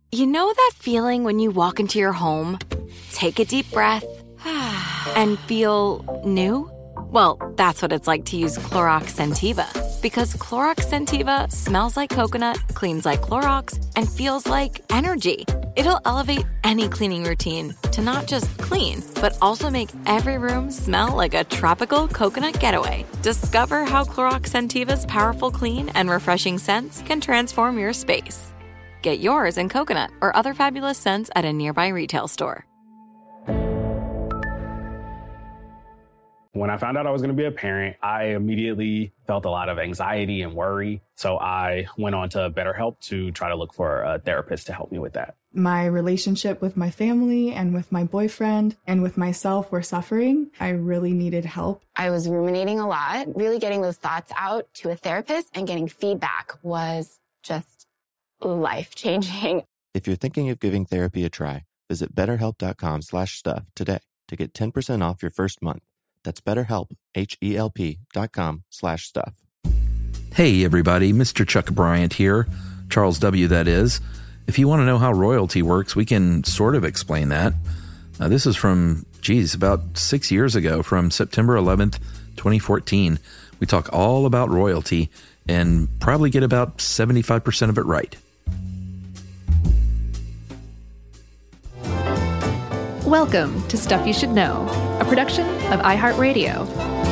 You know that feeling when you walk into your home, take a deep breath, and feel new? Well, that's what it's like to use Clorox Scentiva. Because Clorox Scentiva smells like coconut, cleans like Clorox, and feels like energy. It'll elevate any cleaning routine to not just clean, but also make every room smell like a tropical coconut getaway. Discover how Clorox Scentiva's powerful clean and refreshing scents can transform your space. Get yours in coconut or other fabulous scents at a nearby retail store. When I found out I was going to be a parent, I immediately felt a lot of anxiety and worry. So I went on to BetterHelp to try to look for a therapist to help me with that. My relationship with my family and with my boyfriend and with myself were suffering. I really needed help. I was ruminating a lot. Really getting those thoughts out to a therapist and getting feedback was just life-changing. If you're thinking of giving therapy a try, visit BetterHelp.com/stuff today to get 10% off your first month. That's BetterHelp, HELP.com/stuff. Hey everybody, Mr. Chuck Bryant here. Charles W. that is. If you want to know how royalty works, we can sort of explain that. This is from, about 6 years ago, from September 11th, 2014. We talk all about royalty and probably get about 75% of it right. Welcome to Stuff You Should Know, a production of iHeartRadio.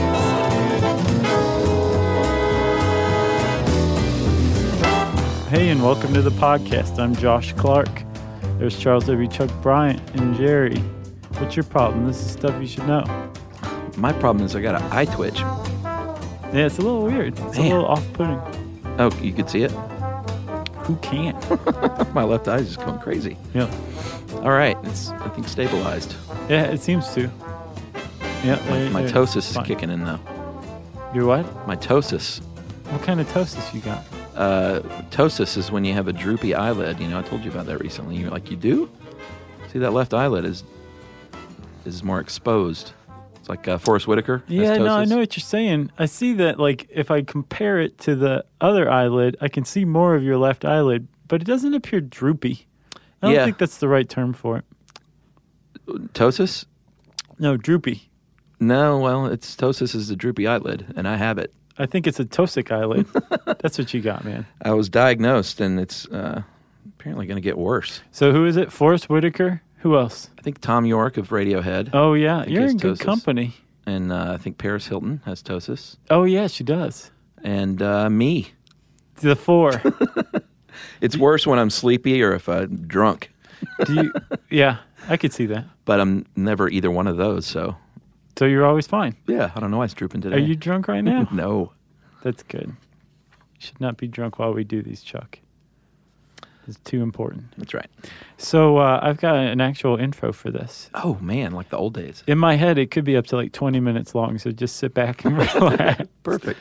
Hey, and welcome to the podcast. I'm Josh Clark. There's Charles W. Chuck Bryant and Jerry. What's your problem? This is Stuff You Should Know. My problem is I got an eye twitch. Yeah, it's a little weird. It's a little off-putting. Oh, you could see it? Who can't? My left eye is just going crazy. Yeah. All right, it's, I think, stabilized. Yeah, it seems to. Yeah. My ptosis is kicking in, though. Your what? My ptosis. What kind of ptosis you got? Ptosis is when you have a droopy eyelid. You know, I told you about that recently. You're like, you do? See, that left eyelid is more exposed. It's like Forrest Whitaker. Yeah, no, I know what you're saying. I see that, like, if I compare it to the other eyelid, I can see more of your left eyelid, but it doesn't appear droopy. I don't think that's the right term for it. Ptosis? No, droopy. No, well, ptosis is the droopy eyelid, and I have it. I think it's a ptosic eyelid. That's what you got, man. I was diagnosed, and it's apparently going to get worse. So who is it? Forrest Whitaker? Who else? I think Tom York of Radiohead. Oh, yeah. You're in good company. And I think Paris Hilton has ptosis. Oh, yeah, she does. And me. The four. It's worse when I'm sleepy or if I'm drunk. Yeah, I could see that. But I'm never either one of those, so. So you're always fine? Yeah, I don't know why it's drooping today. Are you drunk right now? No. That's good. You should not be drunk while we do these, Chuck. It's too important. That's right. So I've got an actual intro for this. Oh, man, like the old days. In my head, it could be up to like 20 minutes long, so just sit back and relax. Perfect.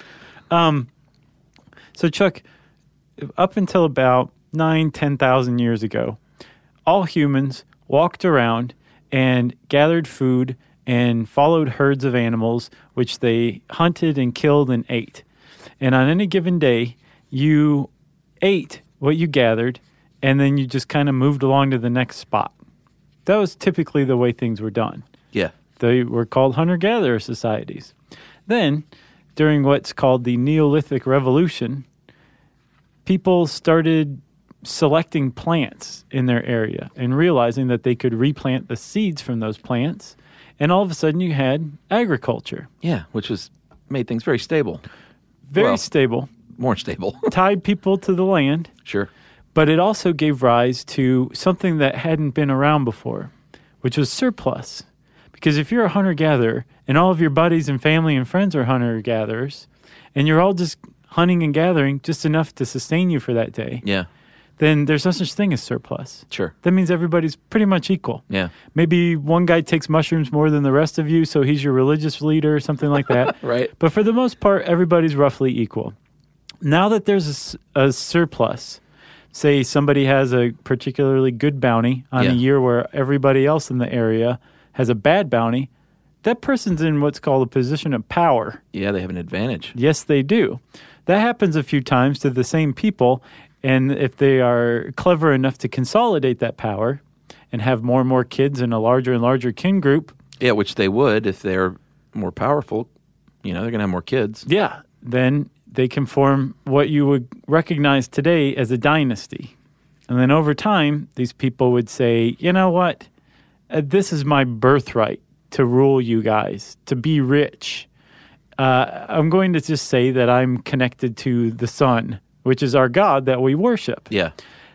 So, Chuck, up until about 10,000 years ago, all humans walked around and gathered food and followed herds of animals, which they hunted and killed and ate. And on any given day, you ate what you gathered, and then you just kind of moved along to the next spot. That was typically the way things were done. Yeah. They were called hunter-gatherer societies. Then, during what's called the Neolithic Revolution, people started selecting plants in their area and realizing that they could replant the seeds from those plants. And all of a sudden you had agriculture. Yeah, which made things very stable. Very stable. More stable. Tied people to the land. Sure. But it also gave rise to something that hadn't been around before, which was surplus. Because if you're a hunter-gatherer and all of your buddies and family and friends are hunter-gatherers and you're all just hunting and gathering just enough to sustain you for that day, then there's no such thing as surplus. Sure. That means everybody's pretty much equal. Yeah. Maybe one guy takes mushrooms more than the rest of you, so he's your religious leader or something like that. Right. But for the most part, everybody's roughly equal. Now that there's a surplus, say somebody has a particularly good bounty on a year where everybody else in the area has a bad bounty, that person's in what's called a position of power. Yeah, they have an advantage. Yes, they do. That happens a few times to the same people, And if they are clever enough to consolidate that power and have more and more kids in a larger and larger kin group. Yeah, which they would if they're more powerful. They're going to have more kids. Yeah, then they can form what you would recognize today as a dynasty. And then over time, these people would say, you know what? This is my birthright to rule you guys, to be rich. I'm going to just say that I'm connected to the sun, which is our God that we worship. Yeah.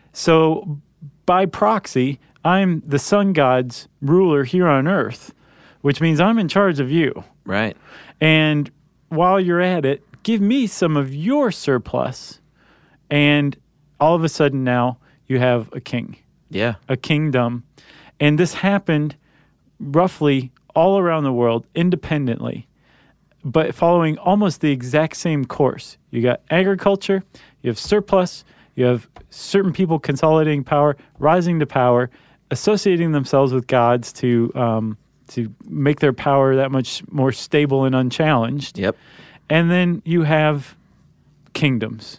So by proxy, I'm the sun god's ruler here on earth, which means I'm in charge of you. Right. And while you're at it, give me some of your surplus. And all of a sudden now you have a king. Yeah. A kingdom. And this happened roughly all around the world independently, but following almost the exact same course. You got agriculture, you have surplus, you have certain people consolidating power, rising to power, associating themselves with gods to make their power that much more stable and unchallenged. Yep. And then you have kingdoms.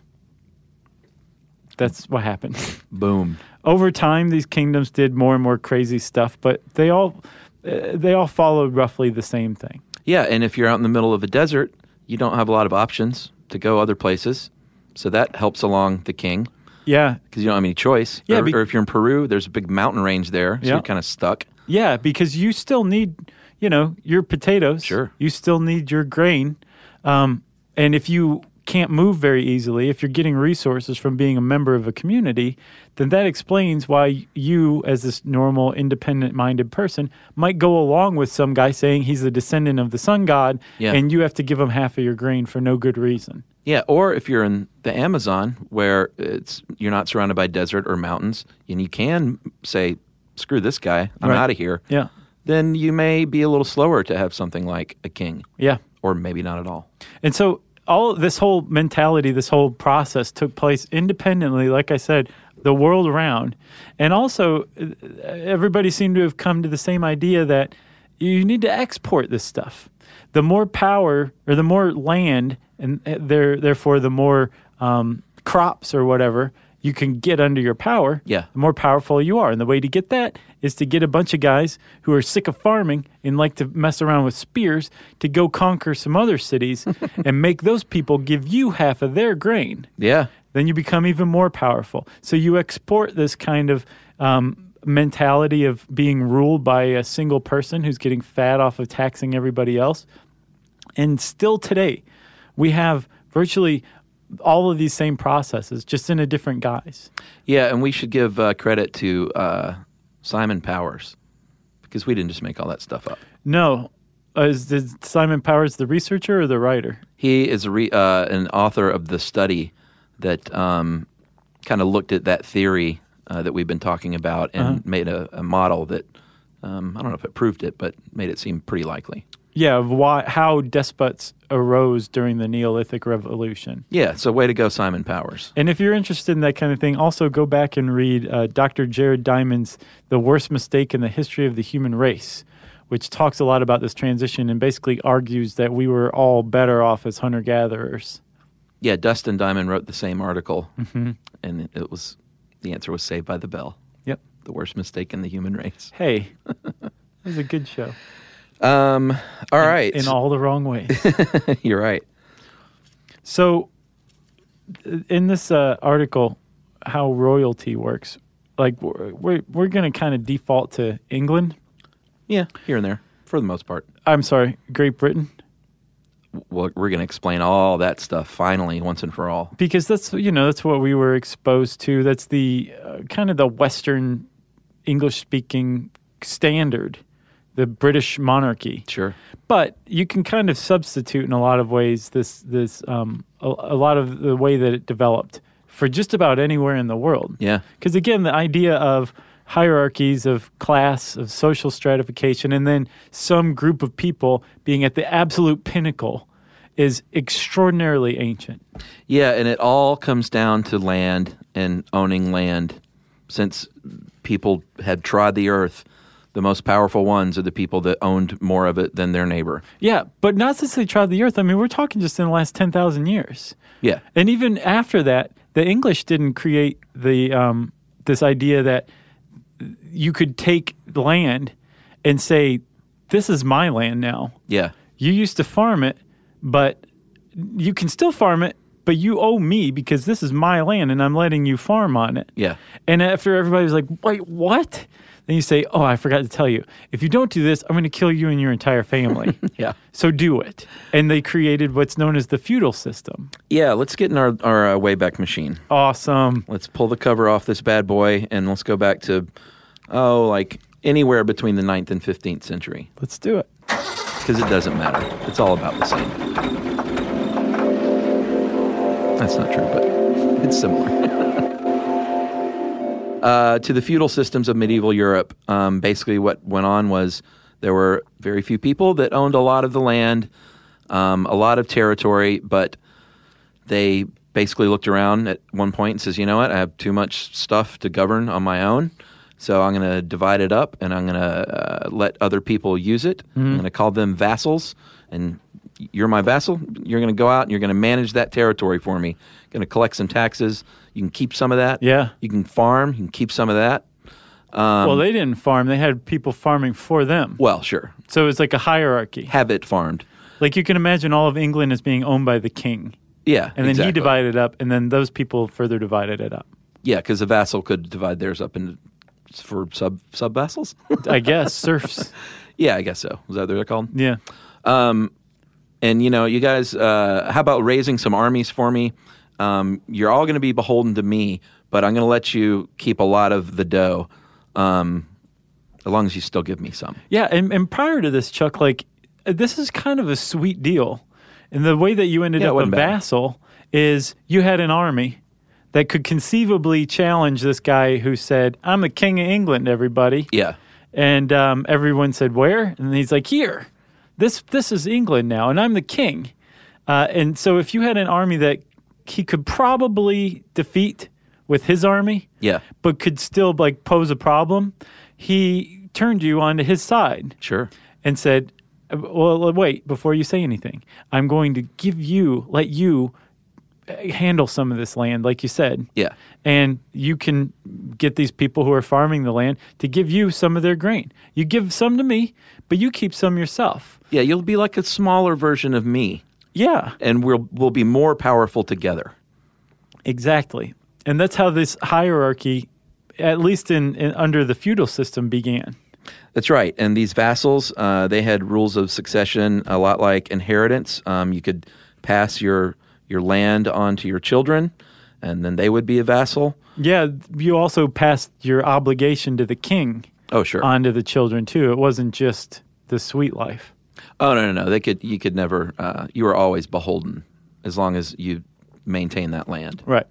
That's what happened. Boom. Over time, these kingdoms did more and more crazy stuff, but they all followed roughly the same thing. Yeah, and if you're out in the middle of a desert, you don't have a lot of options to go other places. So that helps along the king. Yeah. Because you don't have any choice. Yeah, or if you're in Peru, there's a big mountain range there, so Yeah. you're kind of stuck. Yeah, because you still need, your potatoes. Sure. You still need your grain. And if you can't move very easily, if you're getting resources from being a member of a community, then that explains why you, as this normal, independent-minded person, might go along with some guy saying he's a descendant of the sun god, and you have to give him half of your grain for no good reason. Yeah, or if you're in the Amazon, where you're not surrounded by desert or mountains, and you can say, screw this guy, I'm Right. out of here, Yeah. then you may be a little slower to have something like a king. Yeah. Or maybe not at all. And so all of this whole mentality, this whole process took place independently, like I said, the world around. And also, everybody seemed to have come to the same idea that you need to export this stuff. The more power or the more land, and therefore the more crops or whatever you can get under your power, Yeah. the more powerful you are. And the way to get that is to get a bunch of guys who are sick of farming and like to mess around with spears to go conquer some other cities and make those people give you half of their grain. Yeah. Then you become even more powerful. So you export this kind of mentality of being ruled by a single person who's getting fat off of taxing everybody else. And still today, we have virtually all of these same processes, just in a different guise. Yeah, and we should give credit to Simon Powers, because we didn't just make all that stuff up. No. Is Simon Powers the researcher or the writer? He is an author of the study that kind of looked at that theory that we've been talking about and made a model that, I don't know if it proved it, but made it seem pretty likely. Yeah, of how despots arose during the Neolithic Revolution. Yeah, so way to go, Simon Powers. And if you're interested in that kind of thing, also go back and read Dr. Jared Diamond's The Worst Mistake in the History of the Human Race, which talks a lot about this transition and basically argues that we were all better off as hunter-gatherers. Yeah, Dustin Diamond wrote the same article, and the answer was Saved by the Bell. Yep. The worst mistake in the human race. Hey, it was a good show. All right. In all the wrong ways. You're right. So, in this article, how royalty works, like we're going to kind of default to England. Yeah, here and there, for the most part. I'm sorry, Great Britain. Well, we're going to explain all that stuff finally, once and for all. Because that's what we were exposed to. That's the kind of the Western English-speaking standard, the British monarchy. Sure. But you can kind of substitute in a lot of ways this a lot of the way that it developed for just about anywhere in the world. Yeah. Because again, the idea of hierarchies of class, of social stratification, and then some group of people being at the absolute pinnacle is extraordinarily ancient. Yeah, and it all comes down to land and owning land. Since people had trod the earth The most powerful ones are the people that owned more of it than their neighbor. Yeah, but not since they trod the earth. I mean, we're talking just in the last 10,000 years. Yeah. And even after that, the English didn't create the this idea that you could take the land and say, this is my land now. Yeah. You used to farm it, but you can still farm it, but you owe me because this is my land and I'm letting you farm on it. Yeah. And after everybody was like, wait, what? Then you say, oh, I forgot to tell you. If you don't do this, I'm going to kill you and your entire family. Yeah. So do it. And they created what's known as the feudal system. Yeah, let's get in our Wayback Machine. Awesome. Let's pull the cover off this bad boy and let's go back to, like anywhere between the 9th and 15th century. Let's do it. Because it doesn't matter. It's all about the same. That's not true, but it's similar. To the feudal systems of medieval Europe, basically what went on was there were very few people that owned a lot of the land, a lot of territory, but they basically looked around at one point and says, you know what, I have too much stuff to govern on my own, so I'm going to divide it up and I'm going to let other people use it. I'm going to call them vassals, and you're my vassal. You're going to go out and you're going to manage that territory for me. Going to collect some taxes. You can keep some of that. Yeah. You can farm. You can keep some of that. Well, they didn't farm. They had people farming for them. Well, sure. So it's like a hierarchy. Have it farmed. Like you can imagine all of England as being owned by the king. Yeah, And then exactly. he divided it up, and then those people further divided it up. Yeah, because a vassal could divide theirs up into for sub-vassals? I guess. Serfs. Yeah, I guess so. Is that what they're called? Yeah. And, you know, you guys, how about raising some armies for me? You're all going to be beholden to me, but I'm going to let you keep a lot of the dough, as long as you still give me some. Yeah, and prior to this, Chuck, like, this is kind of a sweet deal. And the way that you ended up a wasn't bad. vassal is you had an army that could conceivably challenge this guy who said, I'm the king of England, everybody. Yeah. And everyone said, where? And he's like, here. This is England now, and I'm the king. And so if you had an army that he could probably defeat with his army, Yeah. but could still like pose a problem, he turned you onto his side Sure. and said, well, wait, before you say anything, I'm going to let you handle some of this land, like you said. Yeah. And you can get these people who are farming the land to give you some of their grain. You give some to me, but you keep some yourself. Yeah, you'll be like a smaller version of me, Yeah, and we'll be more powerful together. exactly. And that's how this hierarchy, at least in under the feudal system, began. That's right. And these vassals, they had rules of succession a lot like inheritance. You could pass your land on to your children, and then they would be a vassal. Yeah, you also passed your obligation to the king Oh, sure. onto the children, too. It wasn't just the sweet life. Oh, no. You could never, you were always beholden as long as you maintain that land. Right.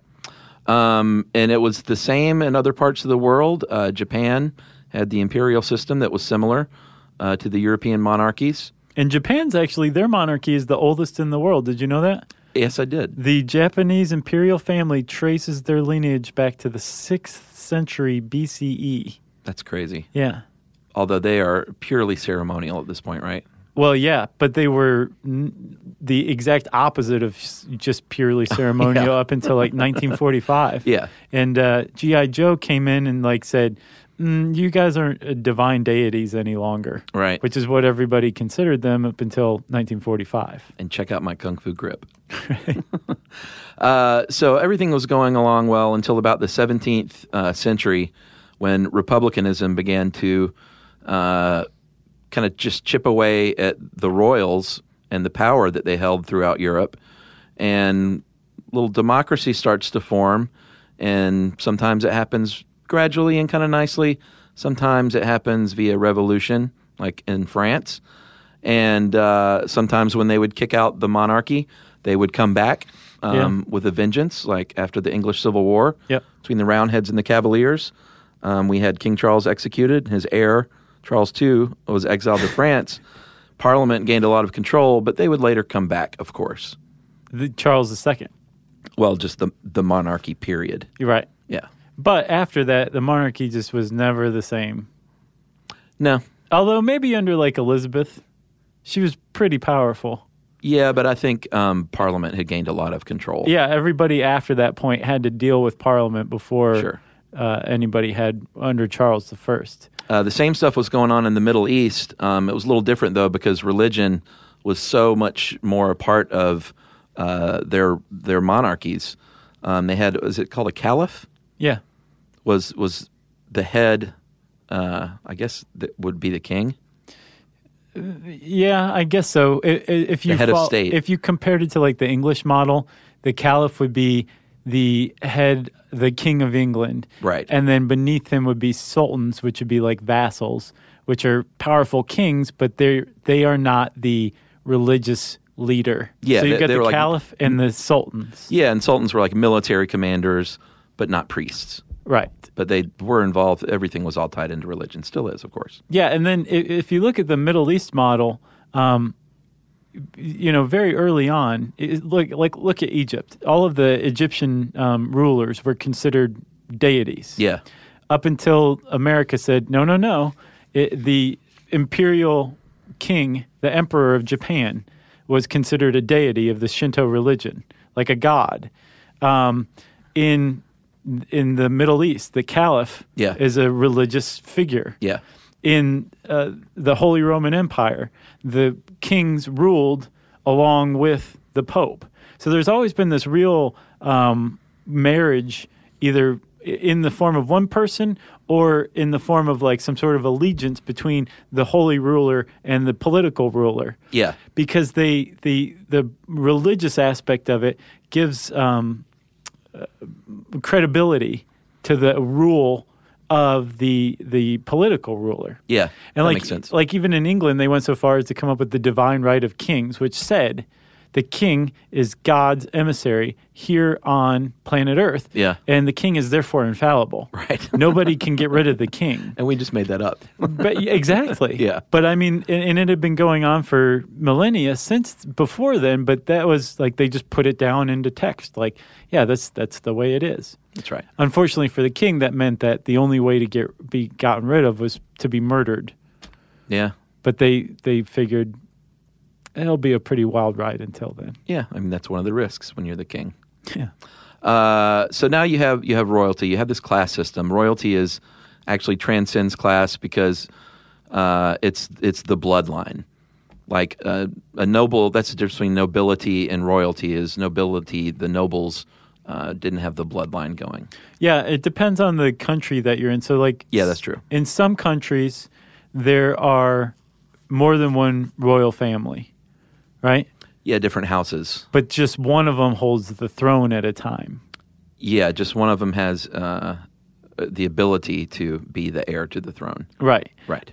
And it was the same in other parts of the world. Japan had the imperial system that was similar to the European monarchies. And Japan's actually, their monarchy is the oldest in the world. Did you know that? Yes, I did. The Japanese imperial family traces their lineage back to the 6th century BCE. That's crazy. Yeah. Although they are purely ceremonial at this point, right? Well, yeah, but they were the exact opposite of just purely ceremonial Yeah. up until like 1945. Yeah. And G.I. Joe came in and like said, you guys aren't divine deities any longer. Right. Which is what everybody considered them up until 1945. And check out my Kung Fu grip. So everything was going along well until about the 17th century when republicanism began to kind of just chip away at the royals and the power that they held throughout Europe. And little democracy starts to form, and sometimes it happens gradually and kind of nicely. Sometimes it happens via revolution, like in France. And sometimes when they would kick out the monarchy, they would come back with a vengeance, like after the English Civil War between the Roundheads and the Cavaliers. We had King Charles executed. His heir, Charles II, was exiled to France. Parliament gained a lot of control, but they would later come back, of course. Charles II. Well, just the monarchy period. You're right. Yeah. But after that, the monarchy just was never the same. No. Although maybe under like Elizabeth, she was pretty powerful. Yeah, but I think Parliament had gained a lot of control. Yeah, everybody after that point had to deal with Parliament before Sure. Anybody had under Charles I. The same stuff was going on in the Middle East. It was a little different, though, because religion was so much more a part of their monarchies. They had, is it called a caliph? Yeah. Was the head, I guess that would be the king? Yeah, I guess so. If you The head of state. If you compared it to like the English model, the caliph would be the head, the king of England. Right. And then beneath him would be sultans, which would be like vassals, which are powerful kings, but they are not the religious leader. Yeah, so you got they the were like- caliph and the sultans. Yeah, and sultans were like military commanders, but not priests. Right. But they were involved. Everything was all tied into religion. Still is, of course. Yeah, and then if you look at the Middle East model, very early on, look at Egypt. All of the Egyptian rulers were considered deities. Yeah. Up until America said, no. The imperial king, the emperor of Japan, was considered a deity of the Shinto religion, like a god. In the Middle East, the caliph is a religious figure. Yeah. In the Holy Roman Empire, the kings ruled along with the Pope. So there's always been this real marriage, either in the form of one person or in the form of like some sort of allegiance between the holy ruler and the political ruler. Yeah. Because the religious aspect of it gives credibility to the rule of the political ruler. Yeah, and that makes sense. Like even in England, they went so far as to come up with the divine right of kings, which said the king is God's emissary here on planet Earth. Yeah. And the king is therefore infallible. Right. Nobody can get rid of the king. And we just made that up. But exactly. Yeah. But I mean, and it had been going on for millennia since before then, but that was like they just put it down into text. Like, yeah, that's the way it is. That's right. Unfortunately for the king, that meant that the only way to be gotten rid of was to be murdered. Yeah. But they figured it'll be a pretty wild ride until then. Yeah, I mean that's one of the risks when you're the king. Yeah. So now you have royalty. You have this class system. Royalty is actually transcends class because it's the bloodline. Like a noble, that's the difference between nobility and royalty. Is nobility, the nobles didn't have the bloodline going. Yeah, it depends on the country that you're in. So like, yeah, that's true. In some countries, there are more than one royal family. Right? Yeah, different houses. But just one of them holds the throne at a time. Yeah, just one of them has the ability to be the heir to the throne. Right. Right.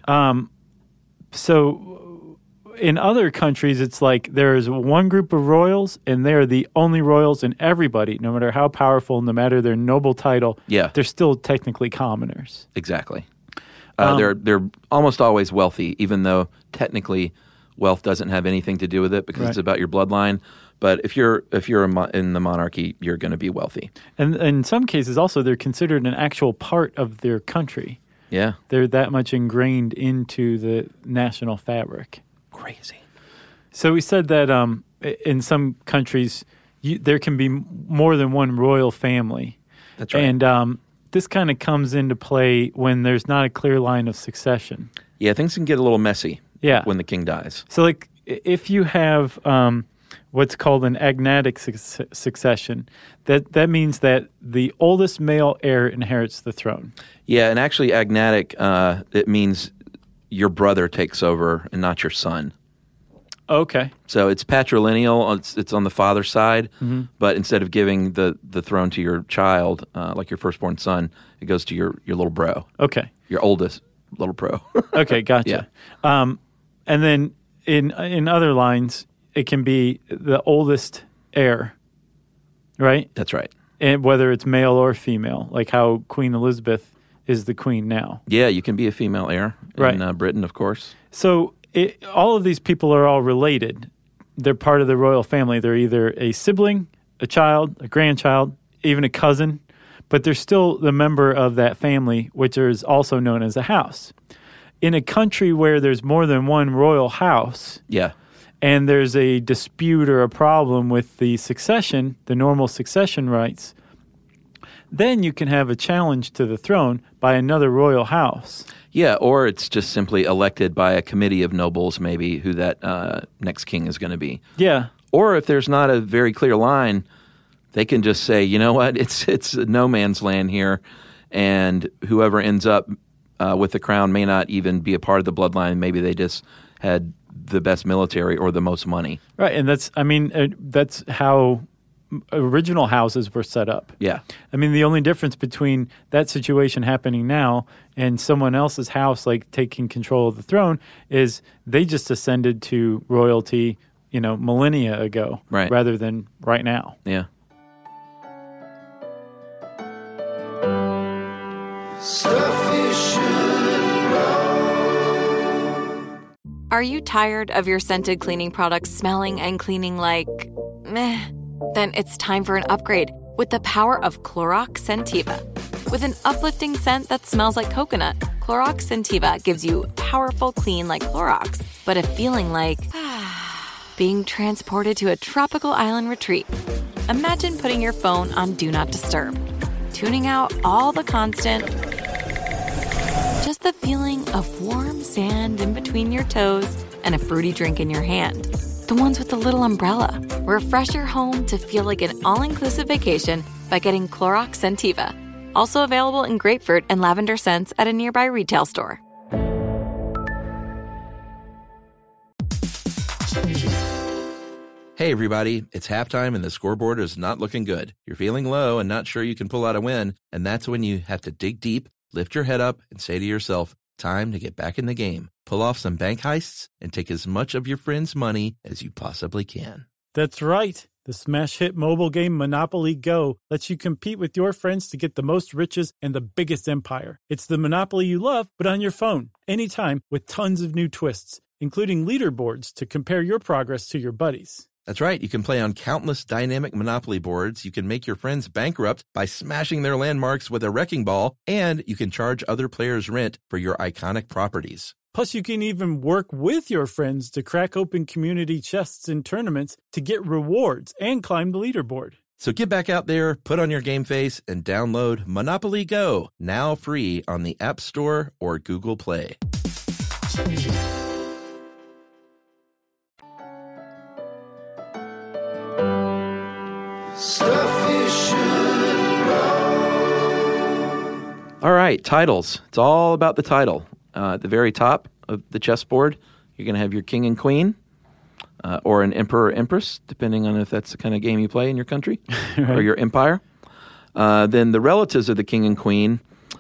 So in other countries, it's like there's one group of royals, and they're the only royals, and everybody, no matter how powerful, no matter their noble title, they're still technically commoners. Exactly. They're almost always wealthy, even though technically wealth doesn't have anything to do with it because it's about your bloodline. But if you're in the monarchy, you're going to be wealthy. And in some cases, also, they're considered an actual part of their country. Yeah. They're that much ingrained into the national fabric. Crazy. So we said that in some countries, there can be more than one royal family. That's right. And this kind of comes into play when there's not a clear line of succession. Yeah, things can get a little messy. Yeah. When the king dies. So, like, if you have what's called an agnatic succession, that means that the oldest male heir inherits the throne. Yeah, and actually, agnatic it means your brother takes over and not your son. Okay. So it's patrilineal. It's on the father's side, but instead of giving the throne to your child, like your firstborn son, it goes to your little bro. Okay. Your oldest little bro. Okay, gotcha. Yeah. And then in other lines, it can be the oldest heir, right? That's right. And whether it's male or female, like how Queen Elizabeth is the queen now. Yeah, you can be a female heir in Britain, of course. So all of these people are all related. They're part of the royal family. They're either a sibling, a child, a grandchild, even a cousin, but they're still the member of that family, which is also known as a house. in a country where there's more than one royal house, Yeah. and there's a dispute or a problem with the succession, the normal succession rights, then you can have a challenge to the throne by another royal house. Yeah, or it's just simply elected by a committee of nobles, maybe, who that next king is going to be. Yeah. Or if there's not a very clear line, they can just say, you know what, it's no man's land here, and whoever ends up with the crown may not even be a part of the bloodline. Maybe they just had the best military or the most money. Right, and that's how original houses were set up. Yeah. I mean, the only difference between that situation happening now and someone else's house, like taking control of the throne, is they just ascended to royalty, millennia ago, right, rather than right now. Yeah. Stuff you should know. Are you tired of your scented cleaning products smelling and cleaning like meh? Then it's time for an upgrade with the power of Clorox Scentiva. With an uplifting scent that smells like coconut, Clorox Scentiva gives you powerful clean like Clorox, but a feeling like being transported to a tropical island retreat. Imagine putting your phone on Do Not Disturb, tuning out all the constant, just the feeling of warm sand in between your toes and a fruity drink in your hand. The ones with the little umbrella. Refresh your home to feel like an all-inclusive vacation by getting Clorox Scentiva. Also available in grapefruit and lavender scents at a nearby retail store. Hey, everybody, it's halftime and the scoreboard is not looking good. You're feeling low and not sure you can pull out a win, and that's when you have to dig deep, lift your head up, and say to yourself, time to get back in the game. Pull off some bank heists and take as much of your friends' money as you possibly can. That's right. The smash hit mobile game Monopoly Go lets you compete with your friends to get the most riches and the biggest empire. It's the Monopoly you love, but on your phone, anytime, with tons of new twists, including leaderboards to compare your progress to your buddies. That's right. You can play on countless dynamic Monopoly boards. You can make your friends bankrupt by smashing their landmarks with a wrecking ball, and you can charge other players rent for your iconic properties. Plus, you can even work with your friends to crack open community chests in tournaments to get rewards and climb the leaderboard. So get back out there, put on your game face, and download Monopoly Go, now free on the App Store or Google Play. Stuff you should know. All right, titles. It's all about the title. At the very top of the chessboard, you're going to have your king and queen, or an emperor or empress, depending on if that's the kind of game you play in your country Right. or your empire. Then the relatives of the king and queen,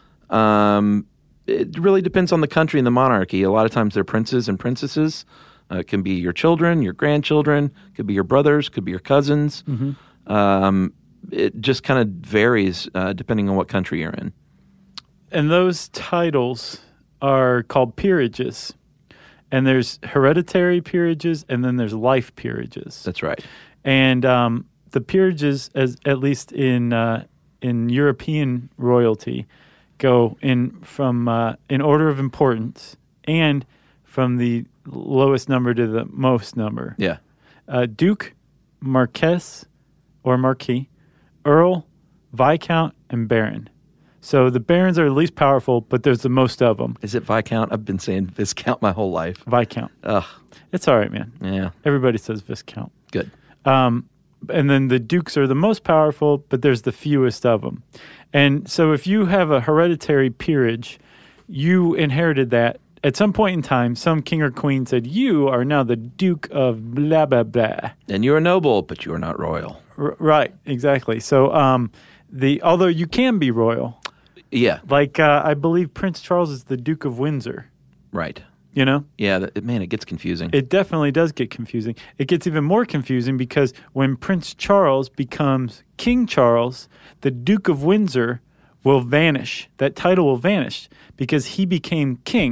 it really depends on the country and the monarchy. A lot of times they're princes and princesses. It can be your children, your grandchildren, could be your brothers, could be your cousins. Mm-hmm. It just kind of varies depending on what country you're in. And those titles are called peerages. And there's hereditary peerages, and then there's life peerages. That's right. And the peerages, at least in European royalty, go in order of importance and from the lowest number to the most number. Yeah. Duke, Marquess or Marquis, Earl, Viscount, and Baron. So the barons are the least powerful, but there's the most of them. Is it Viscount? I've been saying Viscount my whole life. Viscount. Ugh. It's all right, man. Yeah. Everybody says Viscount. Good. And then the dukes are the most powerful, but there's the fewest of them. And so if you have a hereditary peerage, you inherited that. At some point in time, some king or queen said, you are now the Duke of blah, blah, blah. And you're a noble, but you are not royal. Right, exactly. So although you can be royal. Yeah. Like, I believe Prince Charles is the Duke of Windsor. Right. You know? Yeah, man, it gets confusing. It definitely does get confusing. It gets even more confusing because when Prince Charles becomes King Charles, the Duke of Windsor will vanish. That title will vanish because he became king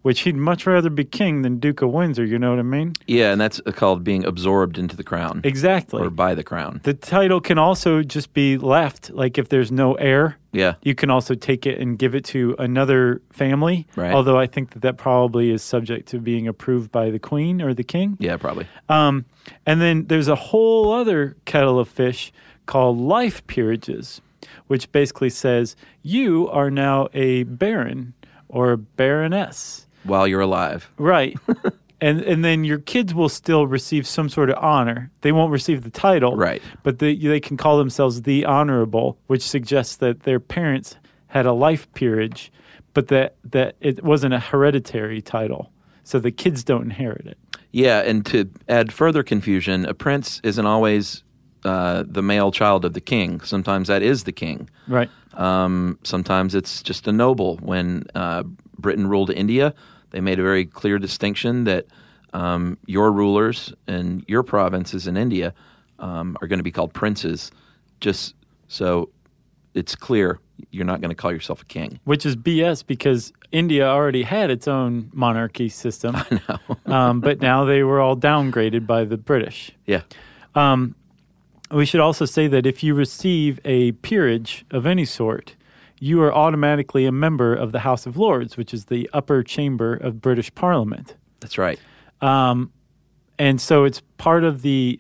which he'd much rather be king than Duke of Windsor, you know what I mean? Yeah, and that's called being absorbed into the crown. Exactly. Or by the crown. The title can also just be left, like if there's no heir. Yeah. You can also take it and give it to another family. Right. Although I think that probably is subject to being approved by the queen or the king. Yeah, probably. And then there's a whole other kettle of fish called life peerages, which basically says you are now a baron or a baroness. While you're alive. Right. And then your kids will still receive some sort of honor. They won't receive the title. Right. But they can call themselves the honorable, which suggests that their parents had a life peerage, but that it wasn't a hereditary title. So the kids don't inherit it. Yeah, and to add further confusion, a prince isn't always the male child of the king. Sometimes that is the king. Right. Sometimes it's just a noble. When Britain ruled India, they made a very clear distinction that your rulers and your provinces in India are going to be called princes, just so it's clear you're not going to call yourself a king. Which is BS because India already had its own monarchy system. I know. But now they were all downgraded by the British. Yeah. We should also say that if you receive a peerage of any sort, you are automatically a member of the House of Lords, which is the upper chamber of British Parliament. That's right. And so it's part of the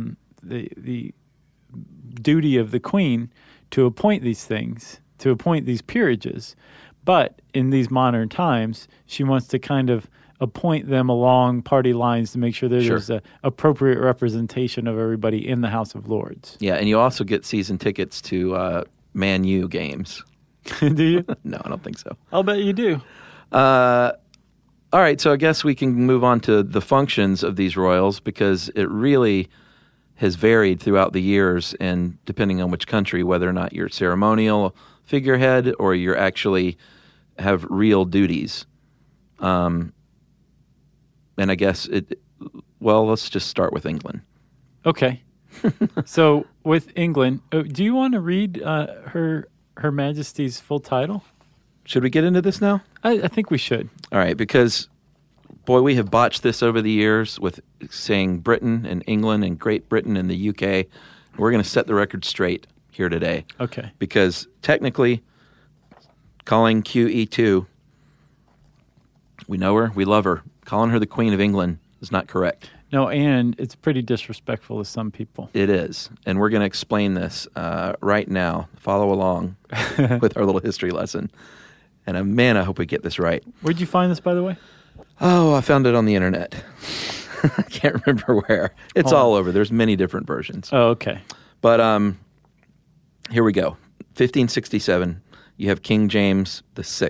duty of the Queen to appoint these things, to appoint these peerages. But in these modern times, she wants to kind of appoint them along party lines to make sure that there's an appropriate representation of everybody in the House of Lords. Yeah, and you also get season tickets to Man U games. Do you? No, I don't think so. I'll bet you do. All right, so I guess we can move on to the functions of these royals because it really has varied throughout the years and depending on which country, whether or not you're ceremonial figurehead or you're actually have real duties. And I guess let's just start with England. Okay. So with England, do you want to read Her Majesty's full title? Should we get into this now? I think we should. All right, because, boy, we have botched this over the years with saying Britain and England and Great Britain and the UK. We're going to set the record straight here today. Okay. Because technically, calling QE2, we know her, we love her. Calling her the Queen of England is not correct. No, and it's pretty disrespectful to some people. It is. And we're going to explain this right now. Follow along with our little history lesson. And man, I hope we get this right. Where'd you find this, by the way? Oh, I found it on the internet. I can't remember where. It's all over. There's many different versions. Oh, okay. But here we go. 1567, you have King James VI.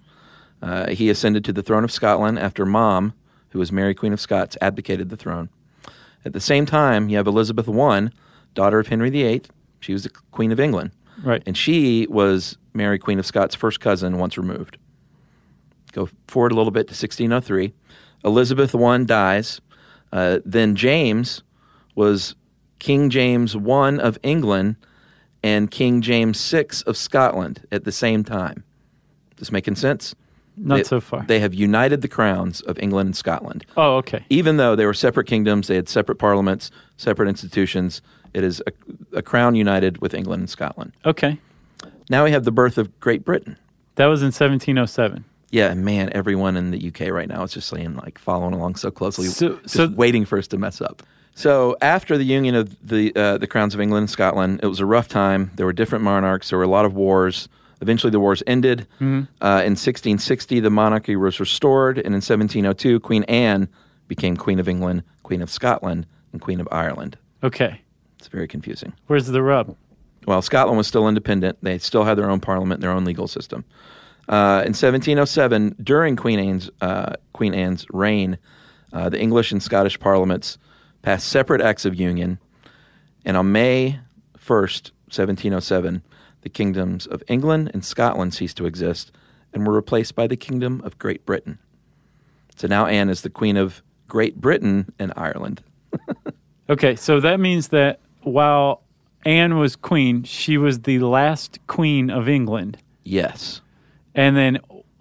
He ascended to the throne of Scotland after Mom, who was Mary Queen of Scots, abdicated the throne. At the same time, you have Elizabeth I, daughter of Henry VIII. She was the Queen of England. Right. And she was Mary Queen of Scots' first cousin once removed. Go forward a little bit to 1603. Elizabeth I dies. Then James was King James I of England and King James VI of Scotland at the same time. This making sense? Not so far. They have united the crowns of England and Scotland. Oh, okay. Even though they were separate kingdoms, they had separate parliaments, separate institutions. It is a crown united with England and Scotland. Okay. Now we have the birth of Great Britain. That was in 1707. Yeah, man, everyone in the UK right now is just saying, like, following along so closely, so waiting for us to mess up. So after the union of the crowns of England and Scotland, it was a rough time. There were different monarchs. There were a lot of wars. Eventually, the wars ended. Mm-hmm. In 1660, the monarchy was restored, and in 1702, Queen Anne became Queen of England, Queen of Scotland, and Queen of Ireland. Okay. It's very confusing. Where's the rub? Well, Scotland was still independent. They still had their own parliament, their own legal system. In 1707, during Queen Anne's reign, the English and Scottish parliaments passed separate acts of union, and on May 1st, 1707, the kingdoms of England and Scotland ceased to exist and were replaced by the Kingdom of Great Britain. So now Anne is the Queen of Great Britain and Ireland. Okay, so that means that while Anne was queen, she was the last queen of England. Yes. And then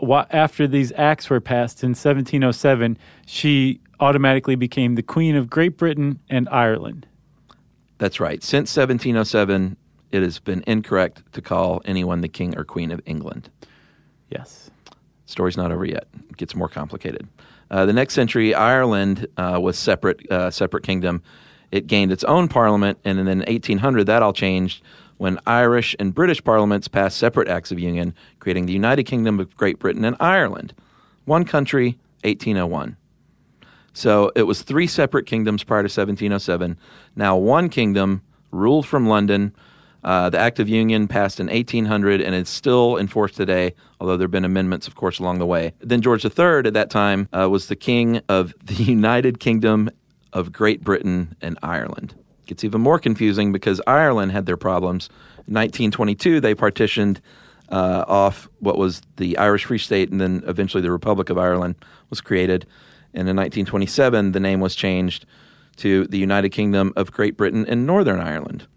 after these acts were passed in 1707, she automatically became the Queen of Great Britain and Ireland. That's right. Since 1707, it has been incorrect to call anyone the King or Queen of England. Yes. Story's not over yet. It gets more complicated. The next century, Ireland was separate kingdom. It gained its own parliament, and then in 1800, that all changed when Irish and British parliaments passed separate acts of union, creating the United Kingdom of Great Britain and Ireland. One country, 1801. So it was 3 separate kingdoms prior to 1707. Now one kingdom ruled from London. The Act of Union passed in 1800, and it's still in force today, although there have been amendments, of course, along the way. Then George III, at that time, was the king of the United Kingdom of Great Britain and Ireland. It gets even more confusing because Ireland had their problems. In 1922, they partitioned off what was the Irish Free State, and then eventually the Republic of Ireland was created. And in 1927, the name was changed to the United Kingdom of Great Britain and Northern Ireland.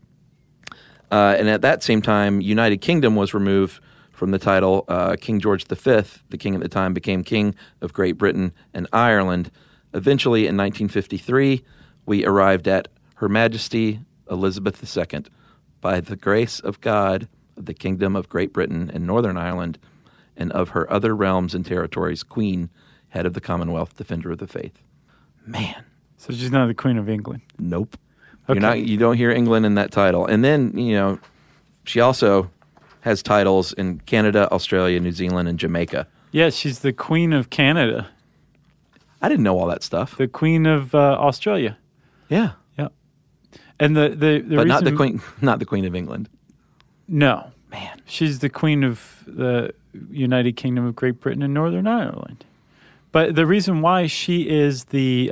And at that same time, United Kingdom was removed from the title. King George V, the king at the time, became King of Great Britain and Ireland. Eventually, in 1953, we arrived at Her Majesty Elizabeth II, by the grace of God, of the Kingdom of Great Britain and Northern Ireland, and of her other realms and territories, Queen, Head of the Commonwealth, Defender of the Faith. Man. So she's not the Queen of England? Nope. Okay. You don't hear England in that title. And then, she also has titles in Canada, Australia, New Zealand, and Jamaica. Yeah, she's the Queen of Canada. I didn't know all that stuff. The Queen of Australia. Yeah. Yeah. And the but not the Queen of England. No. Man. She's the Queen of the United Kingdom of Great Britain and Northern Ireland. But the reason why she is the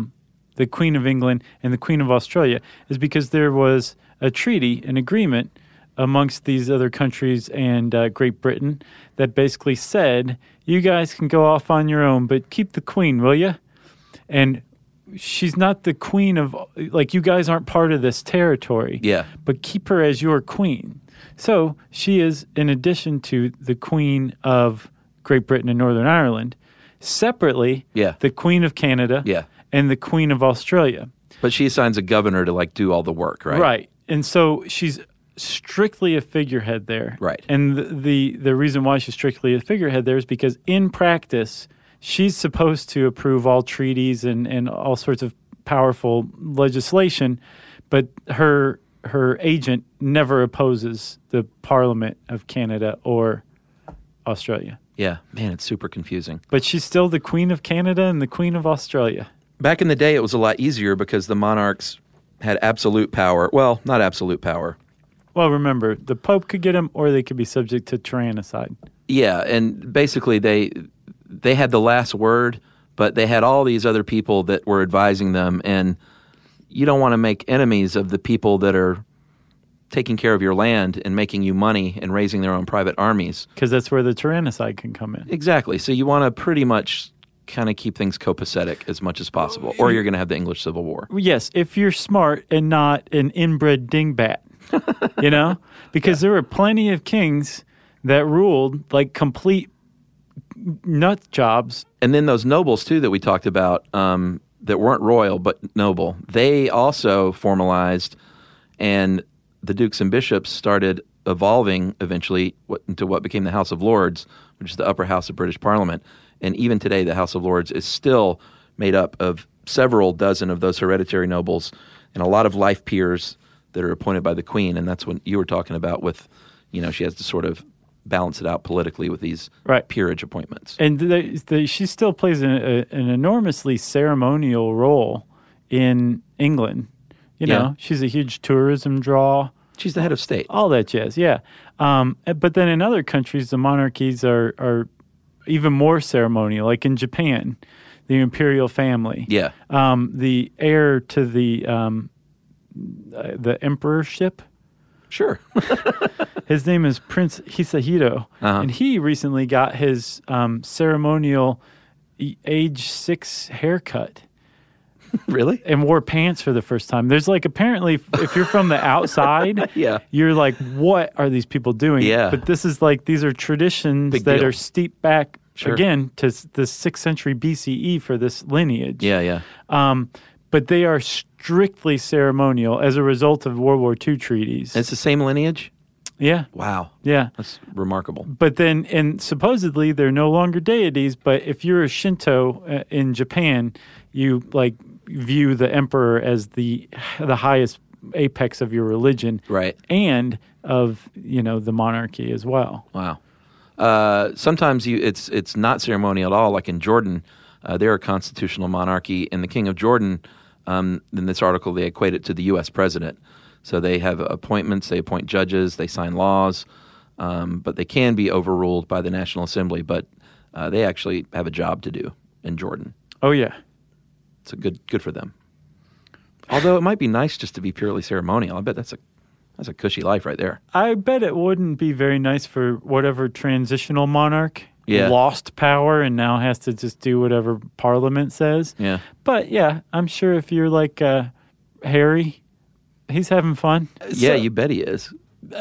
Queen of England and the Queen of Australia is because there was a treaty, an agreement amongst these other countries and Great Britain that basically said, you guys can go off on your own, but keep the Queen, will you? And she's not the Queen of, you guys aren't part of this territory. Yeah. But keep her as your Queen. So she is, in addition to the Queen of Great Britain and Northern Ireland, separately, the Queen of Canada and the Queen of Australia. But she assigns a governor to do all the work, right? Right. And so she's strictly a figurehead there. Right. And the reason why she's strictly a figurehead there is because in practice, she's supposed to approve all treaties and all sorts of powerful legislation, but her agent never opposes the Parliament of Canada or Australia. Yeah, man, it's super confusing. But she's still the Queen of Canada and the Queen of Australia. Back in the day, it was a lot easier because the monarchs had absolute power. Well, not absolute power. Well, remember, the Pope could get them or they could be subject to tyrannicide. Yeah, and basically they had the last word, but they had all these other people that were advising them, and you don't want to make enemies of the people that are taking care of your land and making you money and raising their own private armies. Because that's where the tyrannicide can come in. Exactly. So you want to pretty much kind of keep things copacetic as much as possible, or you're going to have the English Civil War. Yes, if you're smart and not an inbred dingbat, because there were plenty of kings that ruled like complete nut jobs. And then those nobles, too, that we talked about that weren't royal but noble, they also formalized, and the dukes and bishops started evolving eventually into what became the House of Lords, which is the upper house of British Parliament. And even today, the House of Lords is still made up of several dozen of those hereditary nobles and a lot of life peers that are appointed by the Queen. And that's what you were talking about with, she has to sort of balance it out politically with these peerage appointments. And she still plays an enormously ceremonial role in England. She's a huge tourism draw. She's the head of state. All that jazz, yeah. But then in other countries, the monarchies are even more ceremonial. Like in Japan, the imperial family. Yeah. The heir to the emperorship. Sure. His name is Prince Hisahito, and he recently got his ceremonial age 6 haircut. Really? And wore pants for the first time. There's like, apparently, if you're from the outside, Yeah. you're like, what are these people doing? Yeah. But this is like, these are traditions Big that deal. are steeped back, Sure. again, to the 6th century BCE for this lineage. Yeah. But they are strictly ceremonial as a result of World War II treaties. It's the same lineage? Yeah. Wow. Yeah. That's remarkable. But then, and supposedly they're no longer deities, but if you're a Shinto in Japan, you like view the emperor as the highest apex of your religion. Right. And of, the monarchy as well. Wow. Sometimes it's not ceremonial at all. Like in Jordan, they're a constitutional monarchy. In the King of Jordan, in this article, they equate it to the U.S. president. So they have appointments, they appoint judges, they sign laws, but they can be overruled by the National Assembly. But they actually have a job to do in Jordan. Oh, yeah. It's good for them. Although it might be nice just to be purely ceremonial. I bet that's a cushy life right there. I bet it wouldn't be very nice for whatever transitional monarch lost power and now has to just do whatever Parliament says. Yeah. But yeah, I'm sure if you're like Harry, he's having fun. Yeah, you bet he is.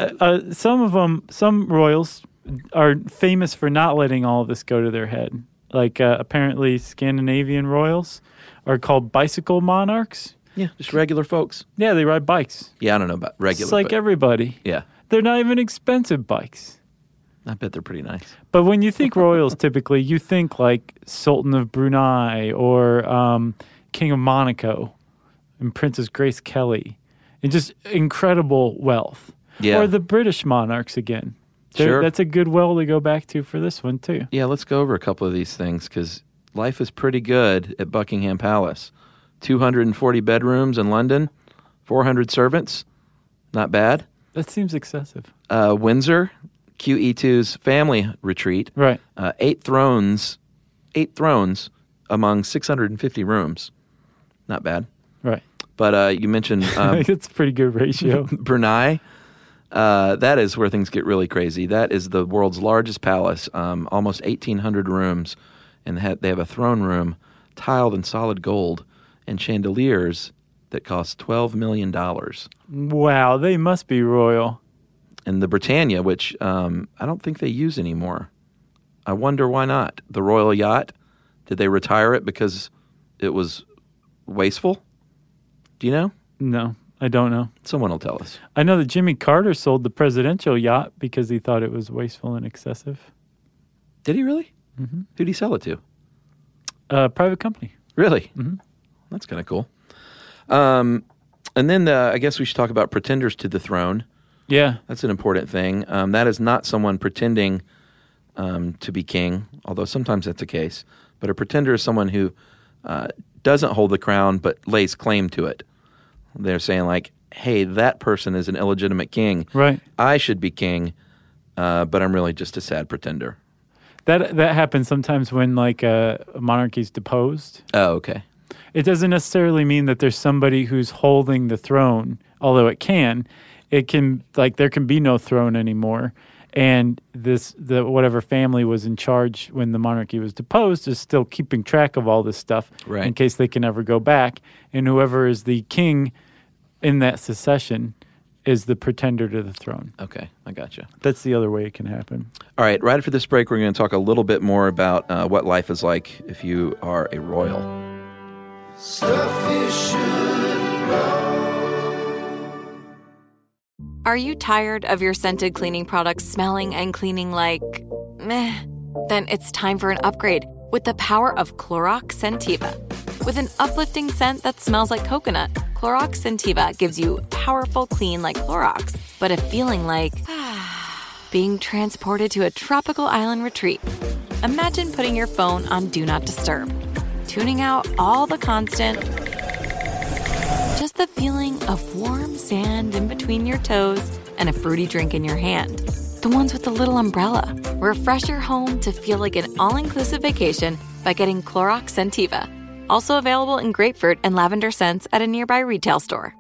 Some royals are famous for not letting all of this go to their head. Like apparently Scandinavian royals are called bicycle monarchs. Yeah, just regular folks. Yeah, they ride bikes. Yeah, I don't know about regular. It's like everybody. Yeah. They're not even expensive bikes. I bet they're pretty nice. But when you think royals, typically, you think like Sultan of Brunei or King of Monaco and Princess Grace Kelly. And just incredible wealth. Yeah. Or the British monarchs again. Sure. That's a good well to go back to for this one, too. Yeah, let's go over a couple of these things because life is pretty good at Buckingham Palace. 240 bedrooms in London, 400 servants. Not bad. That seems excessive. Windsor, QE2's family retreat. Right. 8 thrones among 650 rooms. Not bad. Right. But you mentioned it's a pretty good ratio. Brunei. That is where things get really crazy. That is the world's largest palace, almost 1,800 rooms, and they have a throne room tiled in solid gold and chandeliers that cost $12 million. Wow, they must be royal. And the Britannia, which I don't think they use anymore. I wonder why not. The royal yacht, did they retire it because it was wasteful? Do you know? No, I don't know. Someone will tell us. I know that Jimmy Carter sold the presidential yacht because he thought it was wasteful and excessive. Did he really? Mm-hmm. Who'd he sell it to? A private company. Really? Mm-hmm. That's kind of cool. And then I guess we should talk about pretenders to the throne. Yeah. That's an important thing. That is not someone pretending to be king, although sometimes that's the case. But a pretender is someone who doesn't hold the crown but lays claim to it. They're saying like, hey, that person is an illegitimate king. Right. I should be king, but I'm really just a sad pretender. That happens sometimes when like a monarchy's deposed. Oh, okay. It doesn't necessarily mean that there's somebody who's holding the throne, although it can. It can, like, there can be no throne anymore. And the whatever family was in charge when the monarchy was deposed is still keeping track of all this stuff right. in case they can ever go back. And whoever is the king in that succession is the pretender to the throne. Okay, I gotcha. That's the other way it can happen. All right, right after this break, we're going to talk a little bit more about what life is like if you are a royal. Stuff you should know. Are you tired of your scented cleaning products smelling and cleaning like meh? Then it's time for an upgrade with the power of Clorox Scentiva. With an uplifting scent that smells like coconut, Clorox Scentiva gives you powerful clean like Clorox, but a feeling like being transported to a tropical island retreat. Imagine putting your phone on Do Not Disturb, tuning out all the constant, just the feeling of warm sand in between your toes and a fruity drink in your hand. The ones with the little umbrella. Refresh your home to feel like an all-inclusive vacation by getting Clorox Scentiva. Also available in grapefruit and lavender scents at a nearby retail store.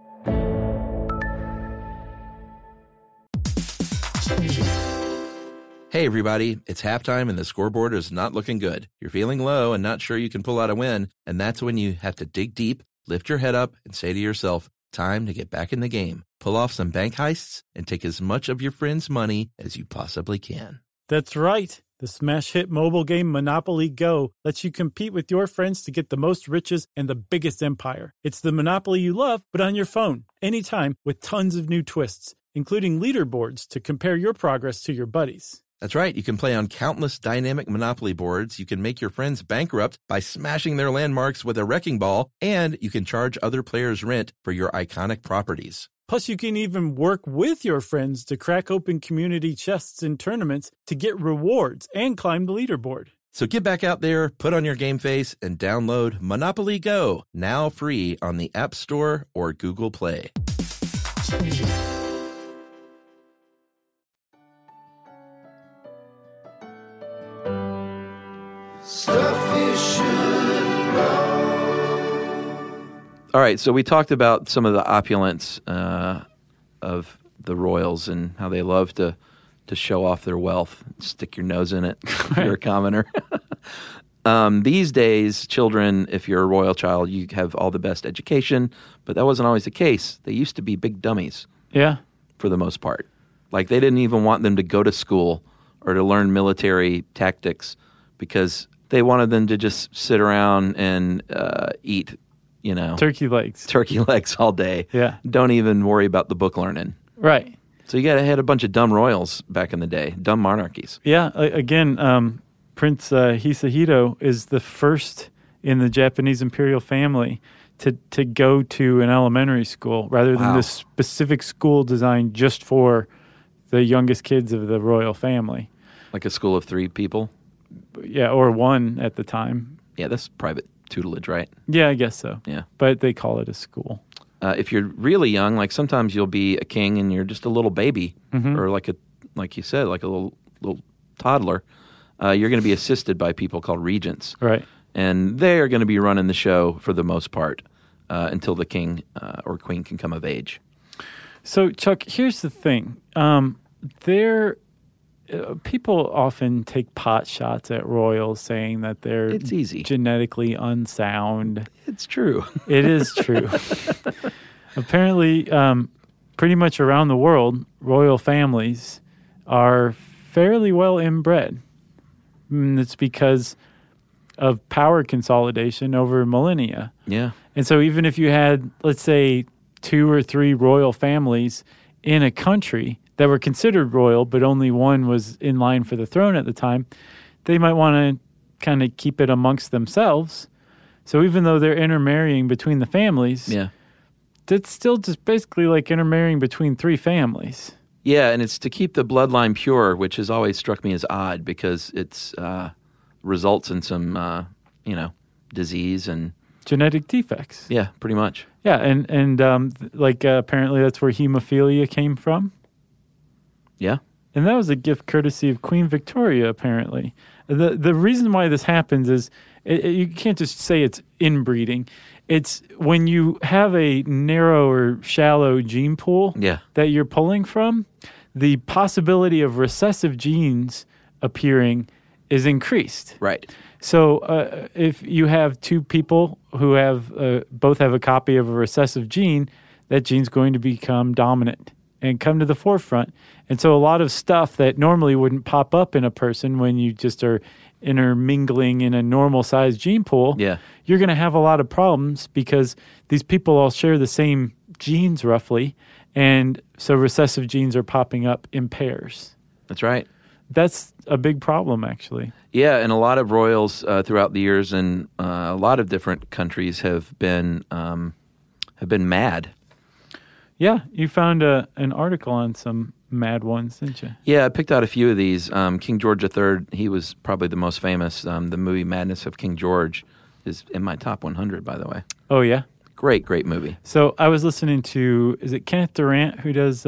Hey, everybody, it's halftime and the scoreboard is not looking good. You're feeling low and not sure you can pull out a win, and that's when you have to dig deep lift your head up and say to yourself, time to get back in the game. Pull off some bank heists and take as much of your friends' money as you possibly can. That's right. The smash hit mobile game Monopoly Go lets you compete with your friends to get the most riches and the biggest empire. It's the Monopoly you love, but on your phone, anytime, with tons of new twists, including leaderboards to compare your progress to your buddies. That's right. You can play on countless dynamic Monopoly boards. You can make your friends bankrupt by smashing their landmarks with a wrecking ball, and you can charge other players rent for your iconic properties. Plus, you can even work with your friends to crack open community chests in tournaments to get rewards and climb the leaderboard. So get back out there, put on your game face, and download Monopoly Go, now free on the App Store or Google Play. Stuff you should know. All right, so we talked about some of the opulence of the royals and how they love to show off their wealth, stick your nose in it if you're a commoner. These days, children, if you're a royal child, you have all the best education, but that wasn't always the case. They used to be big dummies. Yeah. For the most part. Like, they didn't even want them to go to school or to learn military tactics because they wanted them to just sit around and eat, turkey legs all day. Yeah. Don't even worry about the book learning. Right. So you had a bunch of dumb royals back in the day, dumb monarchies. Yeah. Again, Prince Hisahito is the first in the Japanese imperial family to go to an elementary school rather than this specific school designed just for the youngest kids of the royal family. Like a school of 3 people? Yeah, or 1 at the time. Yeah, that's private tutelage, right? Yeah, I guess so. Yeah. But they call it a school. If you're really young, like sometimes you'll be a king and you're just a little baby, or like you said, like a little toddler. You're going to be assisted by people called regents. Right. And they are going to be running the show for the most part until the king or queen can come of age. So, Chuck, here's the thing. People often take pot shots at royals saying that they're genetically unsound. It's true. It is true. Apparently, pretty much around the world, royal families are fairly well inbred. And it's because of power consolidation over millennia. Yeah. And so even if you had, let's say, 2 or 3 royal families in a country that were considered royal, but only one was in line for the throne at the time, they might want to kind of keep it amongst themselves. So even though they're intermarrying between the families, that's still just basically like intermarrying between 3 families. Yeah, and it's to keep the bloodline pure, which has always struck me as odd because it's results in some, disease and genetic defects. Yeah, pretty much. Yeah, and apparently that's where hemophilia came from. Yeah. And that was a gift courtesy of Queen Victoria, apparently. The reason why this happens is you can't just say it's inbreeding. It's when you have a narrow or shallow gene pool that you're pulling from, the possibility of recessive genes appearing is increased. Right. So if you have 2 people who have both have a copy of a recessive gene, that gene's going to become dominant and come to the forefront. And so a lot of stuff that normally wouldn't pop up in a person when you just are intermingling in a normal-sized gene pool, you're going to have a lot of problems because these people all share the same genes roughly, and so recessive genes are popping up in pairs. That's right. That's a big problem, actually. Yeah, and a lot of royals throughout the years in a lot of different countries have been mad. Yeah, you found an article on some mad ones, didn't you? Yeah, I picked out a few of these. King George III, he was probably the most famous. The movie Madness of King George is in my top 100, by the way. Oh, yeah? Great movie. So I was listening to, is it Kenneth Durant who does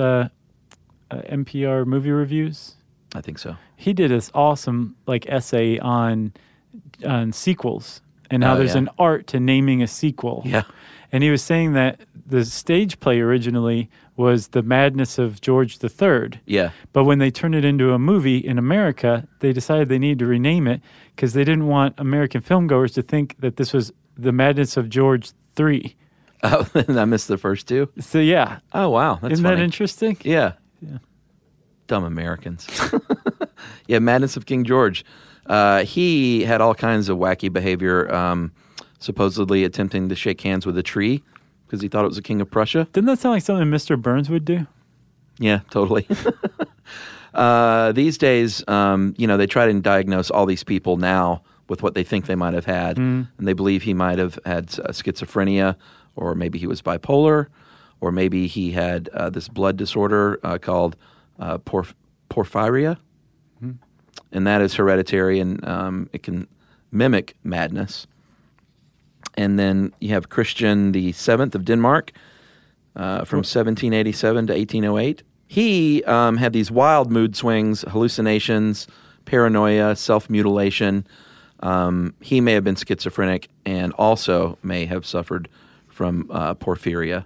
NPR movie reviews? I think so. He did this awesome essay on sequels and how there's an art to naming a sequel. Yeah. And he was saying that the stage play originally was The Madness of George III. Yeah. But when they turned it into a movie in America, they decided they needed to rename it because they didn't want American filmgoers to think that this was The Madness of George III. Oh, and I missed the first two? So, yeah. Oh, wow. That's Isn't funny. that interesting? Yeah. Dumb Americans. Yeah, Madness of King George. He had all kinds of wacky behavior, supposedly attempting to shake hands with a tree because he thought it was the King of Prussia. Didn't that sound like something Mr. Burns would do? Yeah, totally. These days, they try to diagnose all these people now with what they think they might have had. And they believe he might have had schizophrenia, or maybe he was bipolar, or maybe he had this blood disorder called porphyria. And that is hereditary, and it can mimic madness. And then you have Christian the Seventh of Denmark from 1787 to 1808. He had these wild mood swings, hallucinations, paranoia, self-mutilation. He may have been schizophrenic and also may have suffered from porphyria.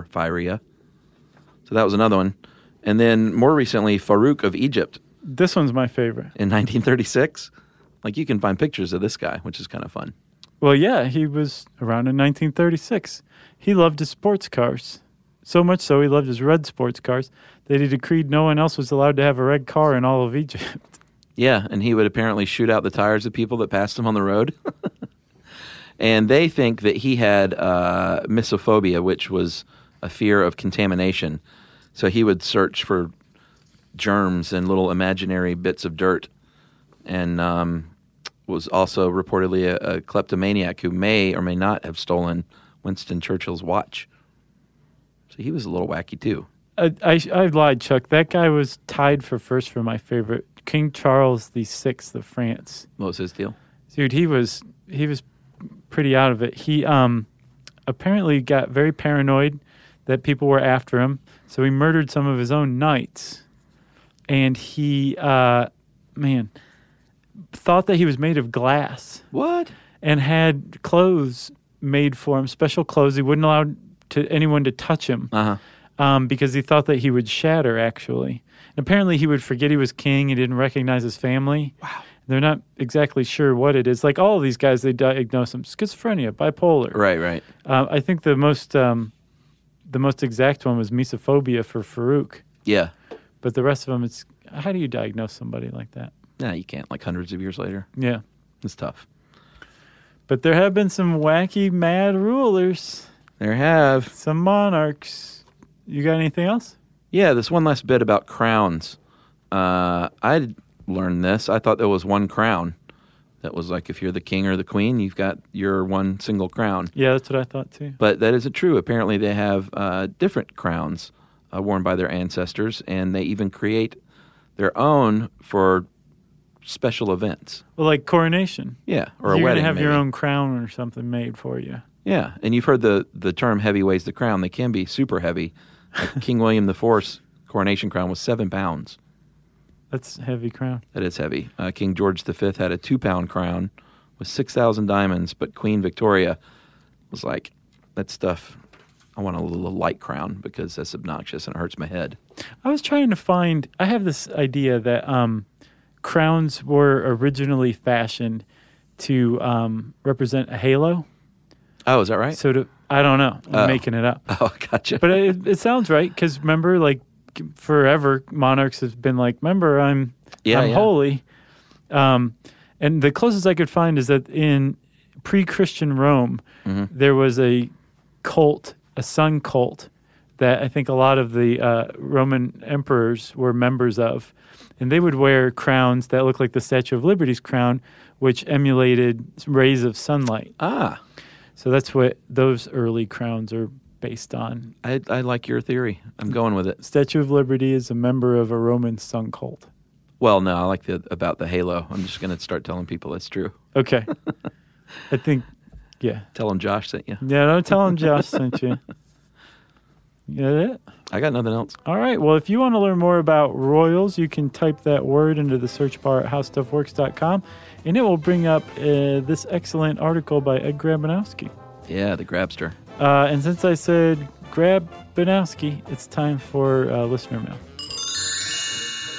So that was another one. And then more recently, Farouk of Egypt. This one's my favorite. In 1936. Like, you can find pictures of this guy, which is kind of fun. Well, yeah, he was around in 1936. He loved his sports cars. So much so, he loved his red sports cars that he decreed no one else was allowed to have a red car in all of Egypt. Yeah, and he would apparently shoot out the tires of people that passed him on the road. And they think that he had misophobia, which was a fear of contamination. So he would search for germs and little imaginary bits of dirt, and was also reportedly a kleptomaniac who may or may not have stolen Winston Churchill's watch. So he was a little wacky too. I lied, Chuck. That guy was tied for first for my favorite, King Charles VI of France. What was his deal? Dude, he was pretty out of it. He apparently got very paranoid that people were after him, so he murdered some of his own knights. And he, thought that he was made of glass. What? And had clothes made for him, special clothes. He wouldn't allow anyone to touch him because he thought that he would shatter, actually. And apparently he would forget he was king. He didn't recognize his family. Wow. They're not exactly sure what it is. Like all of these guys, they diagnose them schizophrenia, bipolar. Right. I think the most exact one was misophobia for Farouk. Yeah. But the rest of them, it's how do you diagnose somebody like that? No, you can't. Like hundreds of years later. Yeah. It's tough. But there have been some wacky, mad rulers. There have. Some monarchs. You got anything else? Yeah, this one last bit about crowns. I learned this. I thought there was one crown. That was like if you're the king or the queen, you've got your one single crown. Yeah, that's what I thought too. But that isn't true. Apparently they have different crowns worn by their ancestors, and they even create their own for special events. Well, like coronation. Yeah, or a You're wedding. You're going to have maybe. your own crown or something made for you. Yeah, and you've heard the term heavy weighs the crown. They can be super heavy. Like King William IV's coronation crown was 7 pounds. That's a heavy crown. That is heavy. King George V had a 2-pound crown with 6,000 diamonds, but Queen Victoria was like, that stuff, I want a little light crown because that's obnoxious and it hurts my head. I was trying to find, I have this idea that crowns were originally fashioned to represent a halo. Oh, is that right? So I don't know. I'm making it up. Oh, gotcha. But it sounds right because remember, like forever, monarchs have been like, remember, I'm holy. And the closest I could find is that in pre-Christian Rome, there was a cult, a sun cult, that I think a lot of the Roman emperors were members of. And they would wear crowns that looked like the Statue of Liberty's crown, which emulated rays of sunlight. Ah. So that's what those early crowns are based on. I like your theory. I'm going with it. Statue of Liberty is a member of a Roman sun cult. Well, no, I like about the halo. I'm just going to start telling people that's true. Okay. I think, yeah. Tell them Josh sent you. Yeah, don't tell them Josh sent you. You got it? I got nothing else. All right. Well, if you want to learn more about royals, you can type that word into the search bar at howstuffworks.com, and it will bring up this excellent article by Ed Grabanowski. Yeah, the Grabster. And since I said Grabanowski, it's time for listener mail.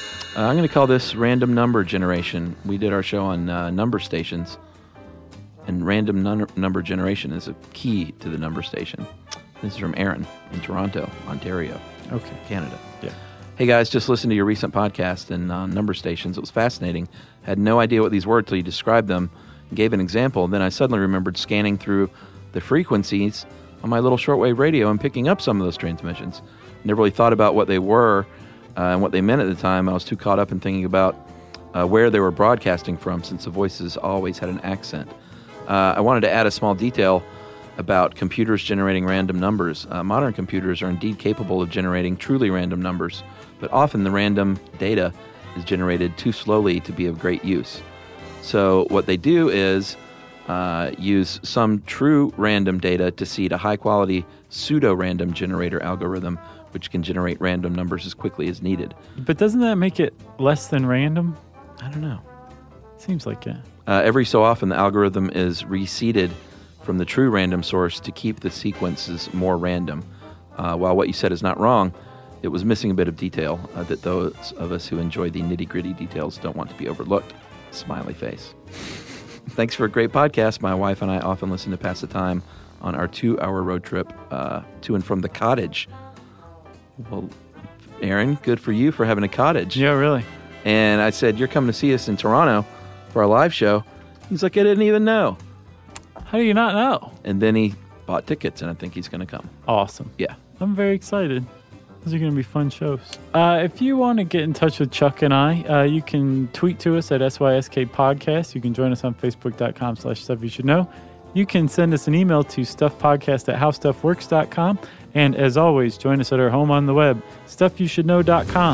I'm going to call this Random Number Generation. We did our show on number stations, and random number generation is a key to the number station. This is from Aaron in Toronto, Ontario, Canada. Yeah. Hey guys, just listened to your recent podcast and number stations. It was fascinating. Had no idea what these were till you described them and gave an example. Then I suddenly remembered scanning through the frequencies on my little shortwave radio and picking up some of those transmissions. Never really thought about what they were and what they meant at the time. I was too caught up in thinking about where they were broadcasting from, since the voices always had an accent. I wanted to add a small detail about computers generating random numbers. Modern computers are indeed capable of generating truly random numbers, but often the random data is generated too slowly to be of great use. So what they do is use some true random data to seed a high-quality pseudo-random generator algorithm, which can generate random numbers as quickly as needed. But doesn't that make it less than random? I don't know. Seems like it. Every so often, the algorithm is reseeded from the true random source to keep the sequences more random. While what you said is not wrong, it was missing a bit of detail that those of us who enjoy the nitty-gritty details don't want to be overlooked. Smiley face. Thanks for a great podcast. My wife and I often listen to pass the time on our 2-hour road trip to and from the cottage. Well, Aaron, good for you for having a cottage. Yeah, really. And I said, you're coming to see us in Toronto for our live show. He's like, I didn't even know. How do you not know? And then he bought tickets, and I think he's going to come. Awesome. Yeah. I'm very excited. Those are going to be fun shows. If you want to get in touch with Chuck and I, you can tweet to us at SYSK Podcast. You can join us on Facebook.com/Stuff You Should Know. You can send us an email to stuffpodcast@howstuffworks.com. And as always, join us at our home on the web, stuffyoushouldknow.com.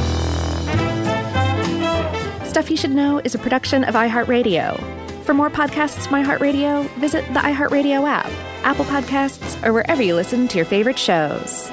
Stuff You Should Know is a production of iHeartRadio. For more podcasts from iHeartRadio, visit the iHeartRadio app, Apple Podcasts, or wherever you listen to your favorite shows.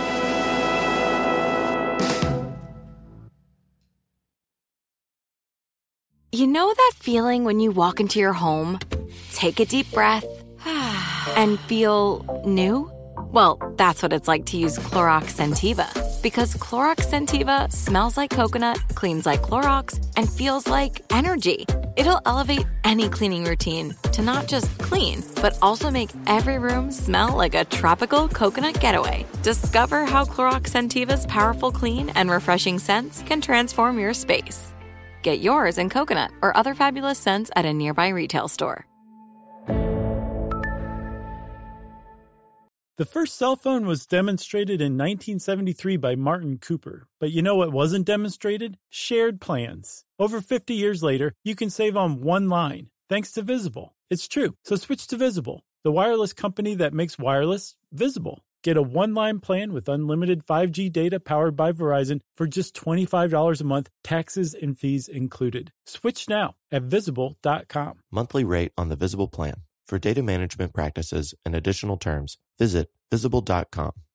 You know that feeling when you walk into your home, take a deep breath, and feel new? Well, that's what it's like to use Clorox Scentiva. Because Clorox Scentiva smells like coconut, cleans like Clorox, and feels like energy. It'll elevate any cleaning routine to not just clean, but also make every room smell like a tropical coconut getaway. Discover how Clorox Scentiva's powerful clean and refreshing scents can transform your space. Get yours in coconut or other fabulous scents at a nearby retail store. The first cell phone was demonstrated in 1973 by Martin Cooper. But you know what wasn't demonstrated? Shared plans. Over 50 years later, you can save on one line, thanks to Visible. It's true. So switch to Visible, the wireless company that makes wireless visible. Get a one-line plan with unlimited 5G data powered by Verizon for just $25 a month, taxes and fees included. Switch now at Visible.com. Monthly rate on the Visible plan. For data management practices and additional terms, visit Visible.com.